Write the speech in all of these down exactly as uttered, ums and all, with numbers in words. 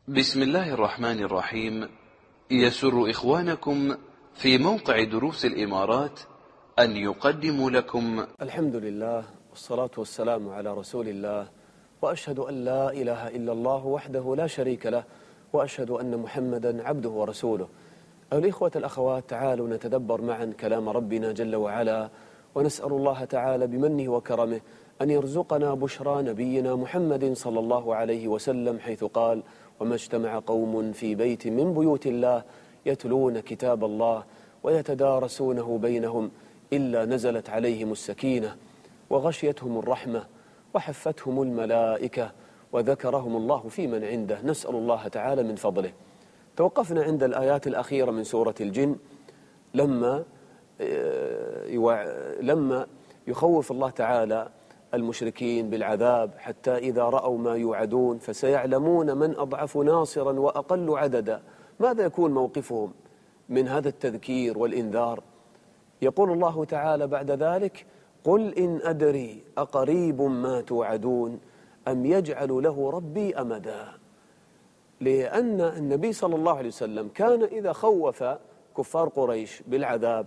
بسم الله الرحمن الرحيم. يسر إخوانكم في موقع دروس الإمارات أن يقدموا لكم الحمد لله والصلاة والسلام على رسول الله، وأشهد أن لا إله إلا الله وحده لا شريك له، وأشهد أن محمدا عبده ورسوله. أيها الإخوة الأخوات، تعالوا نتدبر معا كلام ربنا جل وعلا، ونسأل الله تعالى بمنه وكرمه أن يرزقنا بشرى نبينا محمد صلى الله عليه وسلم، حيث قال: وما اجتمع قوم في بيت من بيوت الله يتلون كتاب الله ويتدارسونه بينهم إلا نزلت عليهم السكينة وغشيتهم الرحمة وحفتهم الملائكة وذكرهم الله في من عنده. نسأل الله تعالى من فضله. توقفنا عند الآيات الأخيرة من سورة الجن لما لما يخوف الله تعالى المشركين بالعذاب، حتى إذا رأوا ما يوعدون فسيعلمون من أضعف ناصرا وأقل عددا. ماذا يكون موقفهم من هذا التذكير والإنذار؟ يقول الله تعالى بعد ذلك: قل إن أدري أقريب ما توعدون أم يجعل له ربي أمدا. لأن النبي صلى الله عليه وسلم كان إذا خوف كفار قريش بالعذاب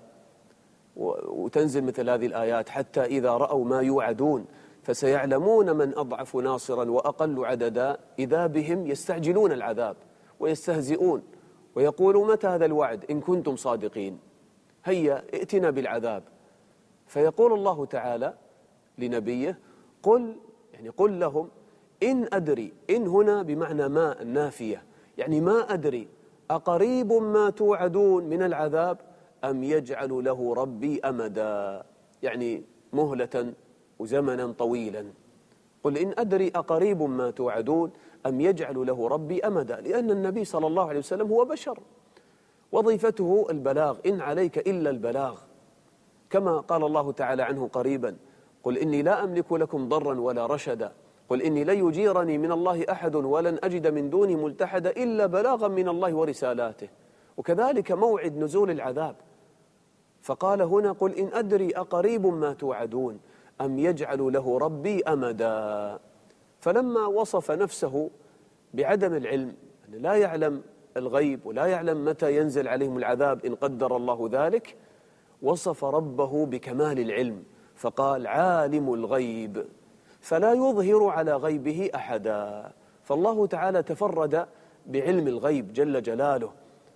وتنزل مثل هذه الآيات: حتى إذا رأوا ما يوعدون فسيعلمون من أضعف ناصرا وأقل عددا، إذا بهم يستعجلون العذاب ويستهزئون ويقولوا: متى هذا الوعد إن كنتم صادقين؟ هيا ائتنا بالعذاب. فيقول الله تعالى لنبيه: قل يعني قل لهم إن أدري. إن هنا بمعنى ما النافية، يعني ما أدري أقريب ما توعدون من العذاب أم يجعل له ربي أمدا، يعني مهلة وزمنا طويلا. قل إن أدري أقريب ما توعدون أم يجعل له ربي أمدا، لأن النبي صلى الله عليه وسلم هو بشر، وظيفته البلاغ، إن عليك إلا البلاغ، كما قال الله تعالى عنه قريبا: قل إني لا أملك لكم ضرا ولا رشدا، قل إني لن يجيرني من الله أحد ولن أجد من دونه ملتحدا إلا بلاغا من الله ورسالاته. وكذلك موعد نزول العذاب، فقال هنا: قل إن أدري أقريب ما توعدون أم يجعل له ربي أمدا. فلما وصف نفسه بعدم العلم، لا يعلم الغيب ولا يعلم متى ينزل عليهم العذاب إن قدر الله ذلك، وصف ربه بكمال العلم فقال: عالم الغيب فلا يظهر على غيبه أحدا. فالله تعالى تفرد بعلم الغيب جل جلاله،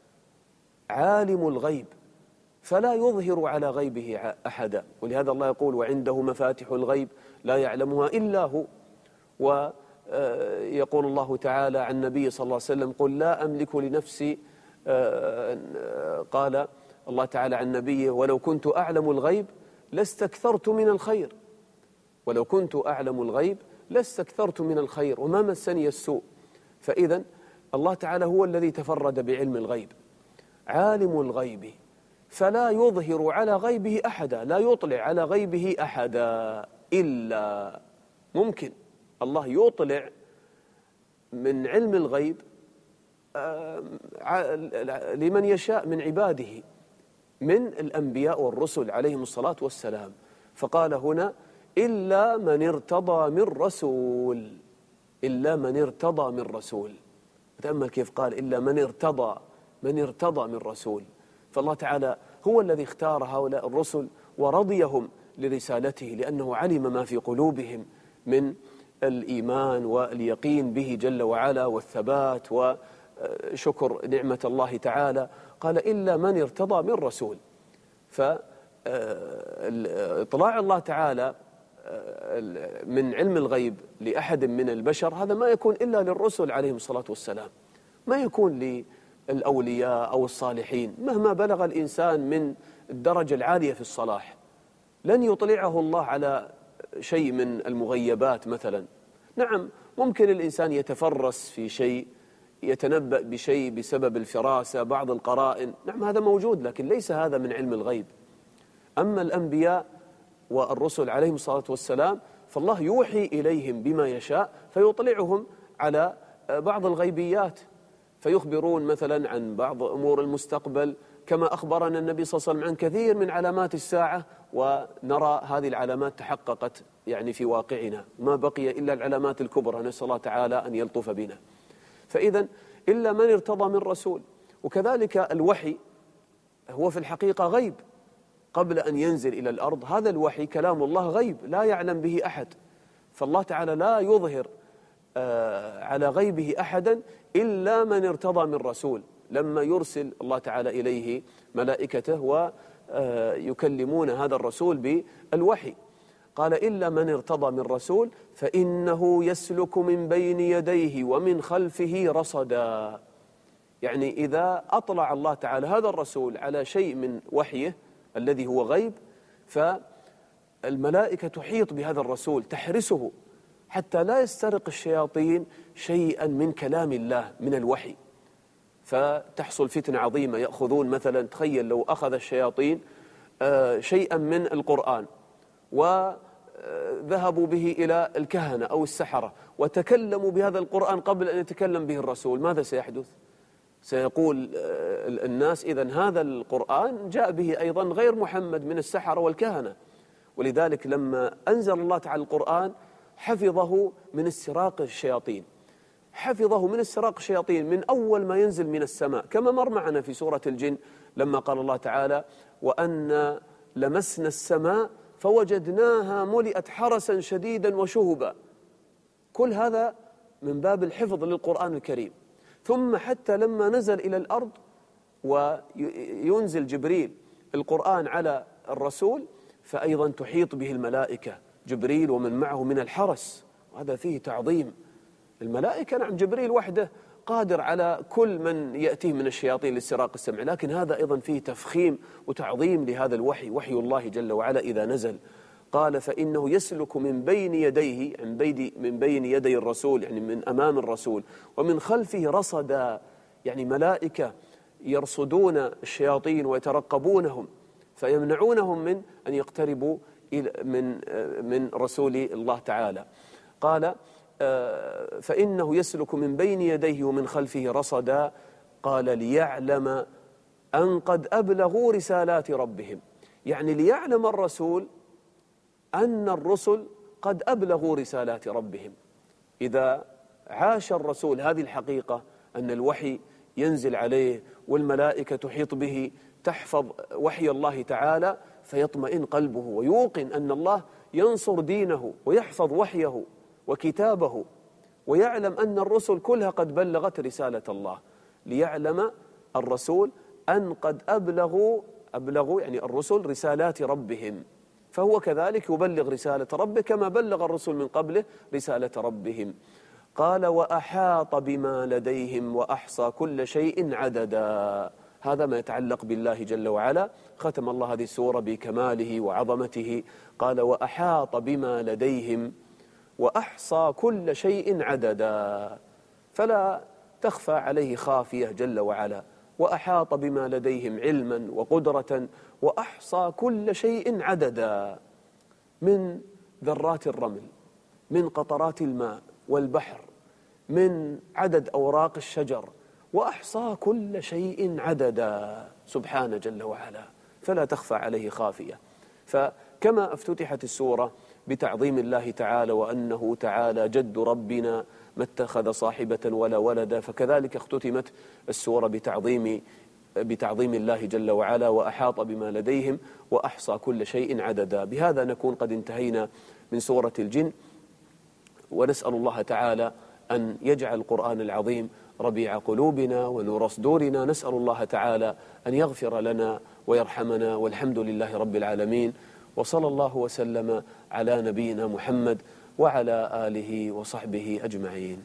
عالم الغيب فلا يظهر على غيبه أحدا. ولهذا الله يقول: وعنده مفاتح الغيب لا يعلمها إلا هو. ويقول الله تعالى عن النبي صلى الله عليه وسلم: قل لا أملك لنفسي، قال الله تعالى عن نبيه: ولو كنت أعلم الغيب لاستكثرت من الخير، ولو كنت أعلم الغيب لاستكثرت من الخير وما مسني السوء. فإذا الله تعالى هو الذي تفرد بعلم الغيب، عالم الغيب فلا يظهر على غيبه أحدا، لا يطلع على غيبه أحدا. إلا ممكن الله يطلع من علم الغيب لمن يشاء من عباده من الأنبياء والرسل عليهم الصلاة والسلام. فقال هنا: إلا من ارتضى من رسول، إلا من ارتضى من رسول. تأمل كيف قال: إلا من ارتضى، من ارتضى من رسول. فالله تعالى هو الذي اختار هؤلاء الرسل ورضيهم لرسالته، لأنه علم ما في قلوبهم من الإيمان واليقين به جل وعلا والثبات وشكر نعمة الله تعالى. قال: إلا من ارتضى من رسول. فإطلاع الله تعالى من علم الغيب لأحد من البشر هذا ما يكون إلا للرسل عليهم الصلاة والسلام، ما يكون للأولياء أو الصالحين. مهما بلغ الإنسان من الدرجة العالية في الصلاح لن يطلعه الله على شيء من المغيبات مثلا. نعم، ممكن الإنسان يتفرس في شيء، يتنبأ بشيء بسبب الفراسة، بعض القرائن، نعم هذا موجود، لكن ليس هذا من علم الغيب. أما الأنبياء والرسل عليهم الصلاة والسلام فالله يوحي إليهم بما يشاء، فيطلعهم على بعض الغيبيات، فيخبرون مثلا عن بعض أمور المستقبل، كما أخبرنا النبي صلى الله عليه وسلم عن كثير من علامات الساعة، ونرى هذه العلامات تحققت يعني في واقعنا، ما بقي إلا العلامات الكبرى، نسأل الله تعالى أن يلطف بنا. فإذا إلا من ارتضى من رسول. وكذلك الوحي هو في الحقيقة غيب قبل أن ينزل إلى الأرض. هذا الوحي كلام الله غيب لا يعلم به أحد، فالله تعالى لا يظهر على غيبه أحدا إلا من ارتضى من رسول، لما يرسل الله تعالى إليه ملائكته ويكلمون هذا الرسول بالوحي. قال إلا من ارتضى من رسول فإنه يسلك من بين يديه ومن خلفه رصدا. يعني إذا أطلع الله تعالى هذا الرسول على شيء من وحيه الذي هو غيب، فالملائكة تحيط بهذا الرسول تحرسه حتى لا يسترق الشياطين شيئا من كلام الله من الوحي، فتحصل فتنة عظيمة. يأخذون مثلا، تخيل لو أخذ الشياطين شيئا من القرآن وذهبوا به إلى الكهنة أو السحرة وتكلموا بهذا القرآن قبل أن يتكلم به الرسول، ماذا سيحدث؟ سيقول الناس إذن هذا القرآن جاء به أيضا غير محمد من السحرة والكهنة. ولذلك لما أنزل الله تعالى القرآن حفظه من استراق الشياطين، حفظه من استراق الشياطين من أول ما ينزل من السماء، كما مر معنا في سورة الجن لما قال الله تعالى وأن لمسنا السماء فوجدناها ملئت حرسا شديدا وشهبا. كل هذا من باب الحفظ للقرآن الكريم. ثم حتى لما نزل إلى الأرض وينزل جبريل القرآن على الرسول فأيضا تحيط به الملائكة، جبريل ومن معه من الحرس، وهذا فيه تعظيم الملائكة. نعم جبريل وحده قادر على كل من يأتيه من الشياطين لاستراق السمع، لكن هذا أيضا فيه تفخيم وتعظيم لهذا الوحي، وحي الله جل وعلا إذا نزل. قال فإنه يسلك من بين يديه، من بين يدي الرسول يعني من أمام الرسول، ومن خلفه رصدا، يعني ملائكة يرصدون الشياطين ويترقبونهم فيمنعونهم من أن يقتربوا من من رسول الله تعالى. قال فإنه يسلك من بين يديه ومن خلفه رصدا. قال ليعلم أن قد أبلغوا رسالات ربهم، يعني ليعلم الرسول أن الرسل قد أبلغوا رسالات ربهم. إذا عاش الرسول هذه الحقيقة أن الوحي ينزل عليه والملائكة تحيط به تحفظ وحي الله تعالى، فيطمئن قلبه ويوقن أن الله ينصر دينه ويحفظ وحيه وكتابه، ويعلم أن الرسل كلها قد بلغت رسالة الله. ليعلم الرسول أن قد أبلغوا أبلغوا يعني الرسل رسالات ربهم، فهو كذلك يبلغ رسالة ربه كما بلغ الرسل من قبله رسالة ربهم. قال وأحاط بما لديهم وأحصى كل شيء عددا. هذا ما يتعلق بالله جل وعلا. ختم الله هذه السورة بكماله وعظمته. قال وأحاط بما لديهم وأحصى كل شيء عددا، فلا تخفى عليه خافية جل وعلا. وأحاط بما لديهم علما وقدرة وأحصى كل شيء عددا، من ذرات الرمل، من قطرات الماء والبحر، من عدد أوراق الشجر، وأحصى كل شيء عددا سبحانه جل وعلا، فلا تخفى عليه خافية. فكما افتتحت السورة بتعظيم الله تعالى وأنه تعالى جد ربنا ما اتخذ صاحبة ولا ولدا، فكذلك اختتمت السورة بتعظيم بتعظيم الله جل وعلا وأحاط بما لديهم وأحصى كل شيء عددا. بهذا نكون قد انتهينا من سورة الجن، ونسأل الله تعالى أن يجعل القرآن العظيم ربيع قلوبنا ونور صدورنا. نسأل الله تعالى أن يغفر لنا ويرحمنا، والحمد لله رب العالمين، وصلى الله وسلم على نبينا محمد وعلى آله وصحبه أجمعين.